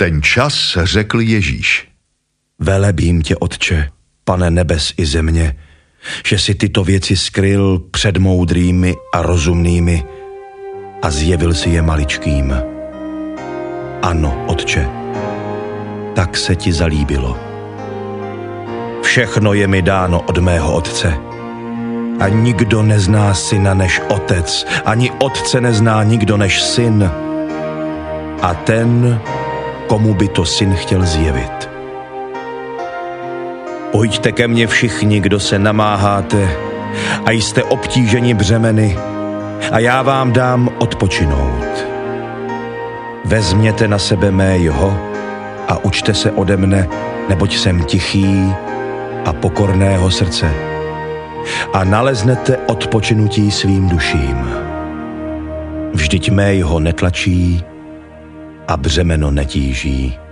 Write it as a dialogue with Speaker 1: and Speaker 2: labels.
Speaker 1: ten čas řekl Ježíš:
Speaker 2: Velebím tě, Otče, Pane nebes i země, že si tyto věci skryl před moudrými a rozumnými a zjevil si je maličkým. Ano, Otče, tak se ti zalíbilo. Všechno je mi dáno od mého Otce. A nikdo nezná syna než Otec, ani Otce nezná nikdo než syn. A ten, komu by to syn chtěl zjevit. Pojďte ke mně všichni, kdo se namáháte a jste obtíženi břemeny, a já vám dám odpočinout. Vezměte na sebe mé joho a učte se ode mne, neboť jsem tichý a pokorného srdce, a naleznete odpočinutí svým duším. Vždyť mé joho netlačí a břemeno netíží.